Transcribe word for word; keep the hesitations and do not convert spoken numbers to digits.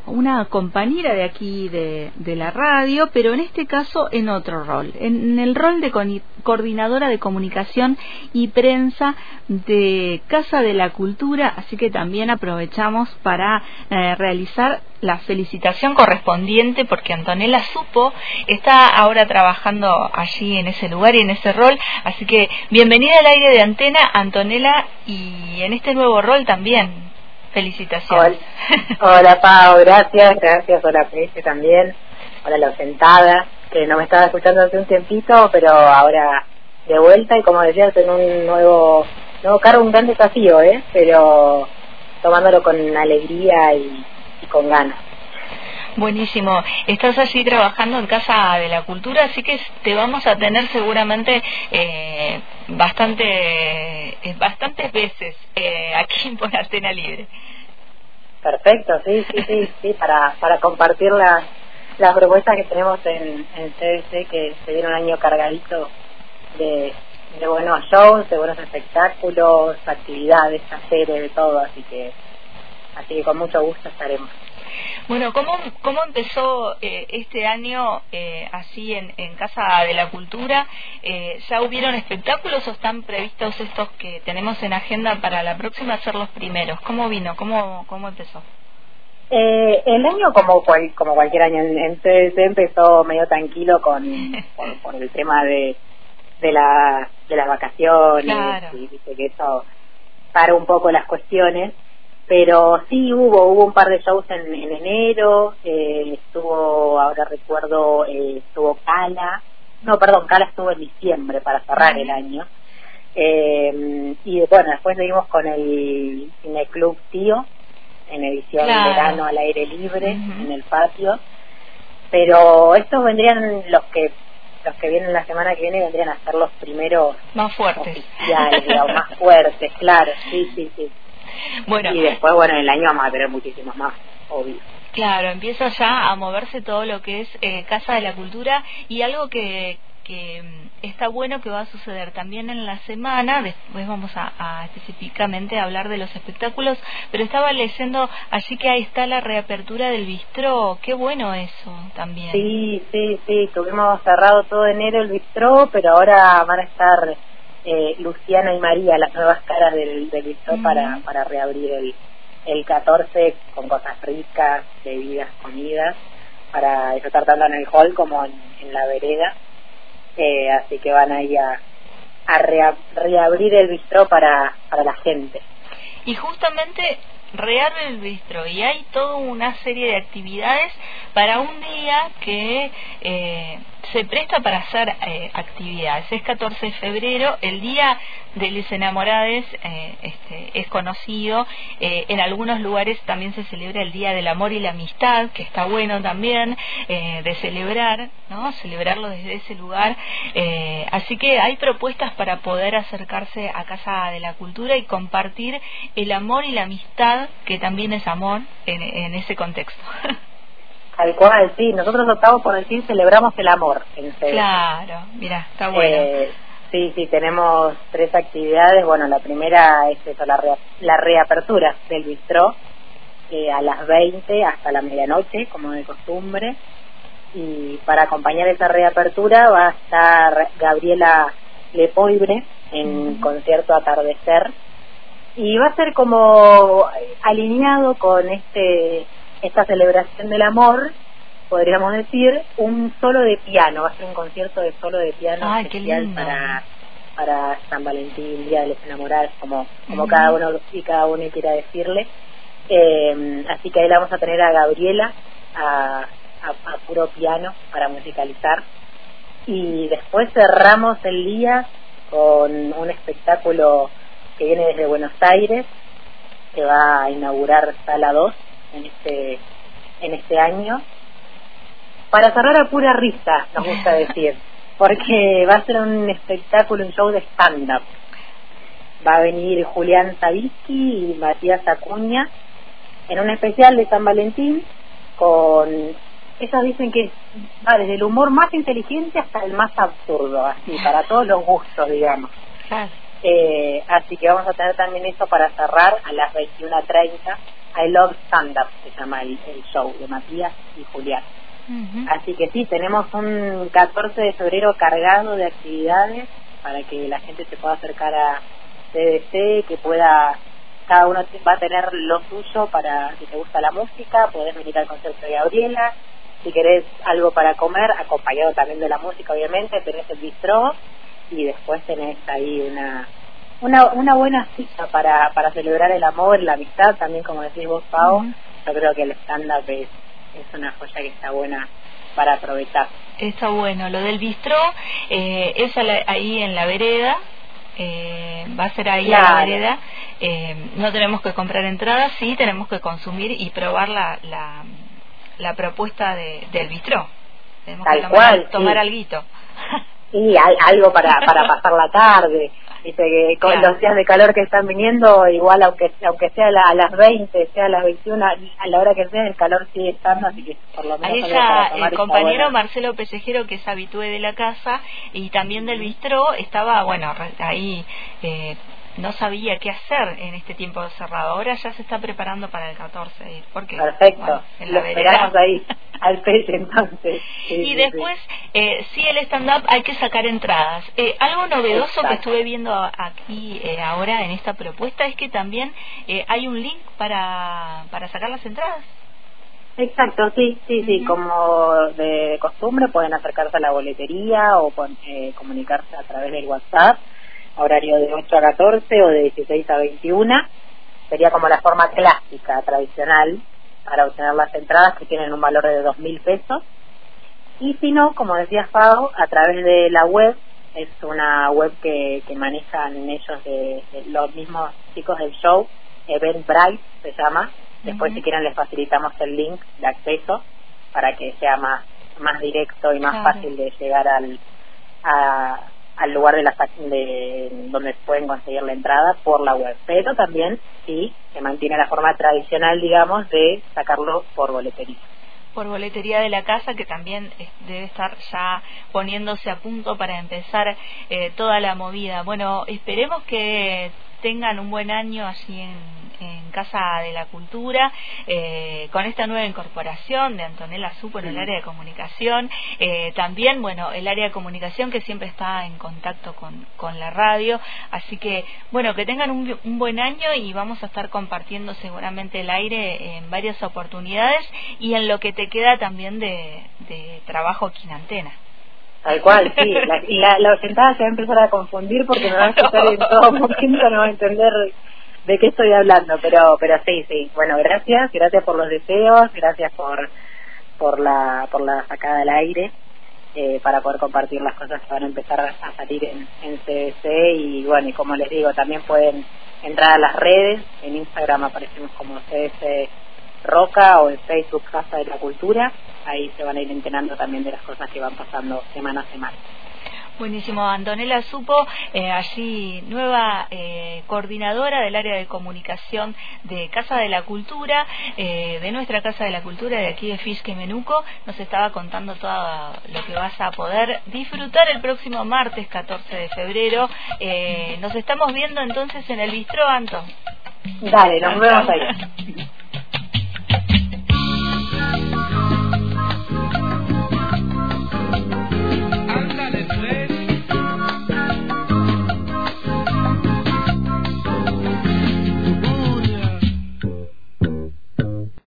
una compañera de aquí de, de la radio, pero en este caso en otro rol, en, en el rol de co- coordinadora de comunicación y prensa de Casa de la Cultura, así que también aprovechamos para eh, realizar la felicitación correspondiente porque Antonella Supo está ahora trabajando allí en ese lugar y en ese rol, así que bienvenida al aire de Antena, Antonella, y en este nuevo rol también. Felicitaciones. Hola, hola Pau, gracias, gracias, hola Pese también, hola la sentada, que no me estaba escuchando hace un tiempito, pero ahora de vuelta y como decías, en un nuevo, nuevo cargo, un gran desafío, ¿eh? Pero tomándolo con alegría y, y con ganas. Buenísimo. Estás allí trabajando en Casa de la Cultura, así que te vamos a tener seguramente eh, bastante, eh, bastantes veces eh, aquí por Antena Libre. Perfecto, sí, sí, sí, sí, para para compartir las las propuestas que tenemos en, en C D C, que se viene un año cargadito de, de buenos shows, de buenos espectáculos, actividades, talleres, de todo, así que así que con mucho gusto estaremos. Bueno, ¿cómo, cómo empezó eh, este año eh, así en, en Casa de la Cultura? Eh, ¿Ya hubieron espectáculos o están previstos estos que tenemos en agenda para la próxima ser los primeros? ¿Cómo vino? ¿Cómo, cómo empezó? Eh, el año, como cual, como cualquier año en, en C D C, empezó medio tranquilo con por, por el tema de de, la, de las vacaciones, claro. Y dice que eso para un poco las cuestiones. Pero sí hubo, hubo un par de shows en, en enero, eh, estuvo, ahora recuerdo, eh, estuvo Cala, no, perdón, Cala estuvo en diciembre para cerrar el año, eh, y bueno, después seguimos con el Cineclub Tío, en edición claro. verano al aire libre, Uh-huh. en el patio, pero estos vendrían, los que los que vienen la semana que viene vendrían a ser los primeros más fuertes, oficiales, digamos, más fuertes, claro, sí, sí, sí. Bueno, y después, bueno, en el año vamos a tener muchísimos más, obvio. Claro, empieza ya a moverse todo lo que es eh, Casa de la Cultura, y algo que, que está bueno que va a suceder también en la semana, después vamos a, a específicamente hablar de los espectáculos, pero estaba leyendo allí que ahí está la reapertura del bistró, qué bueno eso también. Sí, sí, sí, tuvimos cerrado todo enero el bistró, pero ahora van a estar eh, Luciana y María, las nuevas caras del, del bistró, uh-huh. para, para reabrir el, el catorce con cosas ricas, bebidas, comidas, para disfrutar tanto en el hall como en, en la vereda. Eh, así que van ahí a, a rea, reabrir el bistró para, para la gente. Y justamente reabre el bistró y hay toda una serie de actividades para un día que eh, se presta para hacer eh, actividades. Es catorce de febrero, el día de los enamorades, eh, este, es conocido. Eh, en algunos lugares también se celebra el Día del Amor y la Amistad, que está bueno también eh, de celebrar, ¿no? Celebrarlo desde ese lugar. Eh, así que hay propuestas para poder acercarse a Casa de la Cultura y compartir el amor y la amistad, que también es amor en, en ese contexto. Tal cual, sí, nosotros optamos por decir celebramos el amor en serio. Claro, mira, está bueno. Eh, sí, sí, tenemos tres actividades. Bueno, la primera es eso, la, re, la reapertura del bistró eh, a las veinte hasta la medianoche, como de costumbre. Y para acompañar esa reapertura va a estar Gabriela Lepoibre en mm. concierto Atardecer. Y va a ser como alineado con este esta celebración del amor, podríamos decir, un solo de piano. Va a ser un concierto de solo de piano. Ay, especial para para San Valentín, Día de los Enamorados, como como uh-huh. cada uno y cada uno quiera decirle. Eh, así que ahí la vamos a tener a Gabriela a, a, a puro piano para musicalizar. Y después cerramos el día con un espectáculo que viene desde Buenos Aires, que va a inaugurar Sala dos en este en este año, para cerrar a pura risa, nos gusta decir, porque va a ser un espectáculo, un show de stand-up. Va a venir Julián Savitsky y Matías Acuña en un especial de San Valentín, con ellos dicen que va desde el humor más inteligente hasta el más absurdo, así, para todos los gustos, digamos. Eh, así que vamos a tener también eso para cerrar a las veintiuna treinta I Love Stand Up, se llama el, el show de Matías y Julián. Uh-huh. Así que sí, tenemos un catorce de febrero cargado de actividades para que la gente se pueda acercar a C D C, que pueda, cada uno va a tener lo suyo para, si te gusta la música, podés venir al concierto de Gabriela. Si querés algo para comer, acompañado también de la música, obviamente, tenés el bistró y después tenés ahí una una una buena cita para para celebrar el amor, la amistad, también como decís vos, Pau. Uh-huh. Yo creo que el stand-up es, es una joya que está buena para aprovechar. Está bueno. Lo del bistró eh, es ahí en la vereda, eh, va a ser ahí claro. en la vereda. Eh, no tenemos que comprar entradas, sí tenemos que consumir y probar la... la la propuesta de, del bistró. Tenemos Tal que tomar, cual, tomar sí. alguito. Sí, al, algo para para pasar la tarde. Dice que con claro. los días de calor que están viniendo, igual aunque aunque sea a, la, a las veinte, sea a las veintiuna, a la hora que sea, el calor sigue estando, así que por lo menos... Ahí ya el compañero Marcelo Pellejero, que es habitué de la casa y también del bistró, estaba, bueno, ahí... Eh, no sabía qué hacer en este tiempo cerrado. Ahora ya se está preparando para el catorce de ir. Porque, perfecto. Bueno, en lo la esperamos ahí, al pecho entonces. Sí, y sí, después, sí, eh, sí el stand-up hay que sacar entradas. Eh, algo novedoso Exacto. que estuve viendo aquí eh, ahora en esta propuesta es que también eh, hay un link para, para sacar las entradas. Exacto, sí, sí, sí. Uh-huh. Como de costumbre pueden acercarse a la boletería o con, eh, comunicarse a través del WhatsApp. Horario de ocho a catorce o de dieciséis a veintiuna, sería como la forma clásica, tradicional, para obtener las entradas, que tienen un valor de dos mil pesos. Y si no, como decías, Pau, a través de la web, es una web que, que manejan ellos, de, de los mismos chicos del show, Eventbrite se llama. Después, uh-huh. si quieren, les facilitamos el link de acceso para que sea más más directo y más claro. fácil de llegar al a al lugar de la de donde pueden conseguir la entrada por la web, pero también sí se mantiene la forma tradicional, digamos, de sacarlo por boletería. Por boletería de la casa, que también debe estar ya poniéndose a punto para empezar eh, toda la movida. Bueno, esperemos que tengan un buen año allí en, en Casa de la Cultura, eh, con esta nueva incorporación de Antonella Supo en el área de comunicación, eh, también, bueno, el área de comunicación que siempre está en contacto con, con la radio, así que, bueno, que tengan un, un buen año y vamos a estar compartiendo seguramente el aire en varias oportunidades y en lo que te queda también de, de trabajo aquí en Antena. Tal cual, sí. La, y la, la oyentada se va a empezar a confundir porque me va a escuchar en todo momento, no va a entender de qué estoy hablando, pero pero sí, sí. Bueno, gracias, gracias por los deseos, gracias por por la por la sacada al aire, eh, para poder compartir las cosas que van a empezar a salir en, en C D C. Y bueno, y como les digo, también pueden entrar a las redes. En Instagram aparecemos como C D C Roca o en Facebook Casa de la Cultura. Ahí se van a ir enterando también de las cosas que van pasando semana a semana. Buenísimo. Antonella Supo, eh, allí nueva eh, coordinadora del área de comunicación de Casa de la Cultura, eh, de nuestra Casa de la Cultura de aquí de Fisque Menuco, nos estaba contando todo lo que vas a poder disfrutar el próximo martes catorce de febrero. Eh, nos estamos viendo entonces en el bistró, Anto. Dale, nos vemos ahí.